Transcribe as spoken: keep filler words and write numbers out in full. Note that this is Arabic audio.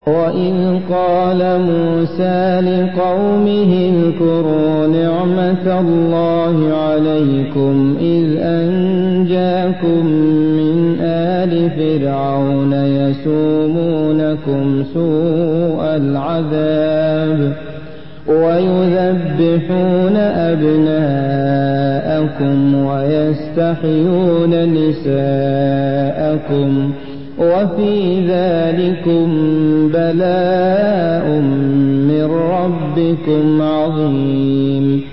وَإِذْ قَالَ مُوسَىٰ لِقَوْمِهِ اذْكُرُوا نِعْمَةَ اللَّهِ عَلَيْكُمْ إِذْ أَنجَاكُم مِّنْ آلِ فِرْعَوْنَ يَسُومُونَكُمْ سُوءَ الْعَذَابِ وَيُذَبِّحُونَ أَبْنَاءَكُمْ وَيَسْتَحْيُونَ نِسَاءَكُمْ وَفِي ذَٰلِكُم بَلَاءٌ مِّن رَّبِّكُمْ عَظِيمٌ